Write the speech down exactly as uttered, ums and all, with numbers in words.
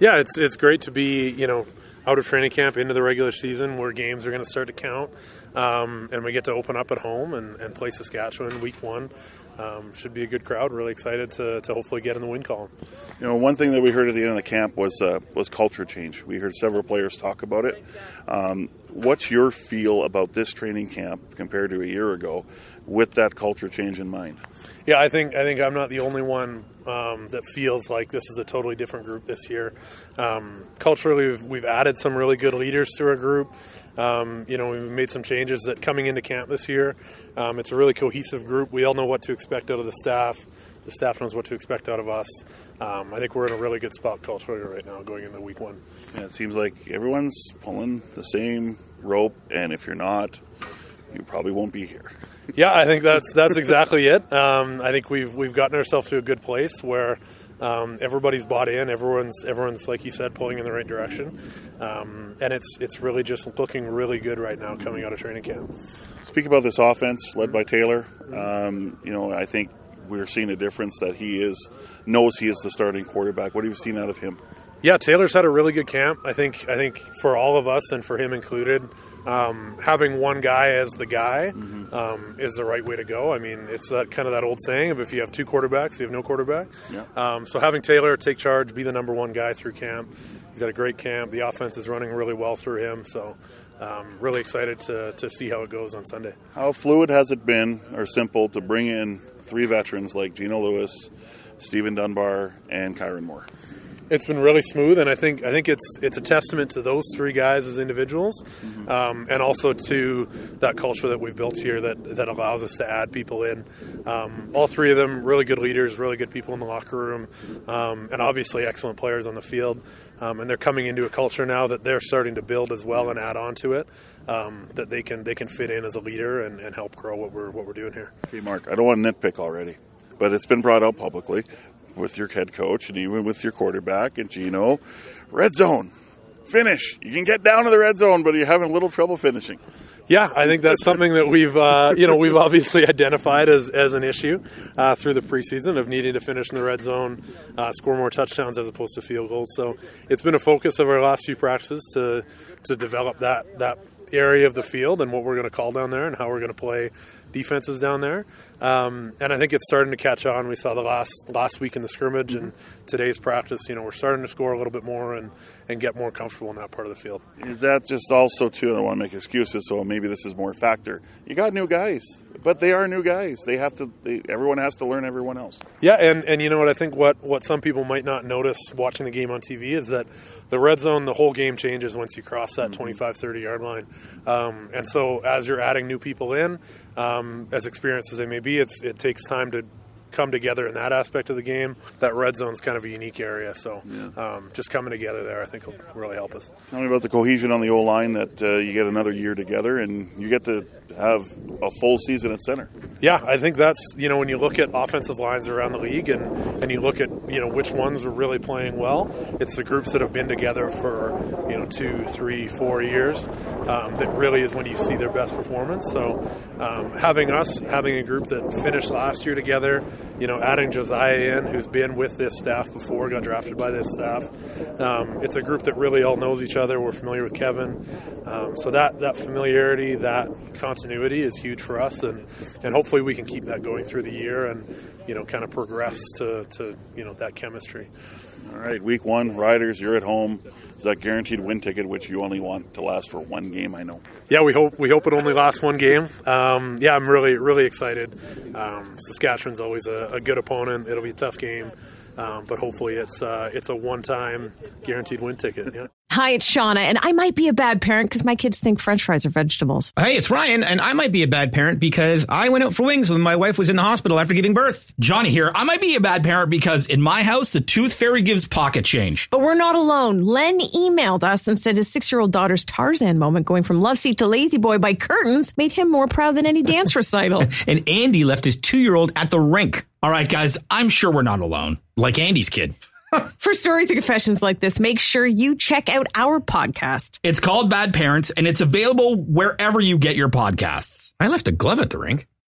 Yeah, it's it's great to be, you know, out of training camp into the regular season where games are going to start to count. Um, and we get to open up at home and, and play Saskatchewan week one. Um, should be a good crowd. Really excited to, to hopefully get in the win column. You know, one thing that we heard at the end of the camp was uh, was culture change. We heard several players talk about it. Um, what's your feel about this training camp compared to a year ago with that culture change in mind? Yeah, I think I think I'm not the only one um, that feels like this is a totally different group this year. Um, culturally, we've, we've added some really good leaders to our group. Um, you know, we've made some changes that coming into camp this year. Um, it's a really cohesive group. We all know what to expect out of the staff. The staff knows what to expect out of us. Um, I think we're in a really good spot culturally right now going into week one. Yeah, it seems like everyone's pulling the same rope, and if you're not, you probably won't be here. Yeah, I think that's that's exactly it. Um, I think we've we've gotten ourselves to a good place where um, everybody's bought in. Everyone's everyone's like you said, pulling in the right direction, um, and it's it's really just looking really good right now coming out of training camp. Speak about this offense led by Taylor. Um, you know, I think we're seeing a difference that he is knows he is the starting quarterback. What have you seen out of him? Yeah, Taylor's had a really good camp. I think I think for all of us and for him included, um, having one guy as the guy mm-hmm. um, is the right way to go. I mean, it's that kind of that old saying of if you have two quarterbacks, you have no quarterback. Yeah. Um, so having Taylor take charge, be the number one guy through camp. He's had a great camp. The offense is running really well through him. So um, really excited to, to see how it goes on Sunday. How fluid has it been or simple to bring in three veterans like Gino Lewis, Stephen Dunbar, and Kyron Moore? It's been really smooth, and I think I think it's it's a testament to those three guys as individuals, mm-hmm. um, and also to that culture that we've built here that, that allows us to add people in. Um, all three of them really good leaders, really good people in the locker room, um, and obviously excellent players on the field. Um, and they're coming into a culture now that they're starting to build as well and add on to it, um, that they can they can fit in as a leader and, and help grow what we're what we're doing here. Hey, Mark, I don't want to nitpick already, but it's been brought out publicly with your head coach and even with your quarterback and Gino. Red zone. Finish. You can get down to the red zone, but you're having a little trouble finishing. Yeah, I think that's something that we've, uh, you know, we've obviously identified as, as an issue uh, through the preseason of needing to finish in the red zone, uh, score more touchdowns as opposed to field goals. So it's been a focus of our last few practices to to develop that that area of the field and what we're going to call down there and how we're going to play defenses down there. Um, and I think it's starting to catch on. We saw the last last week in the scrimmage and today's practice, you know, we're starting to score a little bit more and, and get more comfortable in that part of the field. Is that just also, too, I don't want to make excuses, so maybe this is more a factor. You got new guys, but they are new guys. They have to, they, everyone has to learn everyone else. Yeah, and, and you know what, I think what, what some people might not notice watching the game on T V is that the red zone, the whole game changes once you cross that mm-hmm. twenty-five, thirty-yard line. Um, and so as you're adding new people in, um, as experienced as they may be, it's it takes time to come together in that aspect of the game. That red zone's kind of a unique area, so yeah. um, just coming together there I think will really help us. Tell me about the cohesion on the O-line that uh, you get another year together and you get to have a full season at center. Yeah, I think that's, you know, when you look at offensive lines around the league and, and you look at, you know, which ones are really playing well, it's the groups that have been together for, you know, two, three, four years um, that really is when you see their best performance. So um, having us, having a group that finished last year together, you know, adding Josiah in, who's been with this staff before, got drafted by this staff. Um, it's a group that really all knows each other. We're familiar with Kevin. Um, so that, that familiarity, that continuity is huge for us, and, and hopefully we can keep that going through the year and, you know, kind of progress to, to you know, that chemistry. All right, week one, Riders, you're at home. Is that guaranteed win ticket, which you only want to last for one game, I know? Yeah, we hope we hope it only lasts one game. Um, yeah, I'm really, really excited. Um, Saskatchewan's always a, a good opponent. It'll be a tough game. Um, but hopefully it's uh, it's a one-time guaranteed win ticket. Yeah. Hi, it's Shauna, and I might be a bad parent because my kids think French fries are vegetables. Hey, it's Ryan, and I might be a bad parent because I went out for wings when my wife was in the hospital after giving birth. Johnny here. I might be a bad parent because in my house, the tooth fairy gives pocket change. But we're not alone. Len emailed us and said his six-year-old daughter's Tarzan moment going from love seat to lazy boy by curtains made him more proud than any dance recital. And Andy left his two-year-old at the rink. All right, guys, I'm sure we're not alone. Like Andy's kid. For stories and confessions like this, make sure you check out our podcast. It's called Bad Parents, and it's available wherever you get your podcasts. I left a glove at the rink.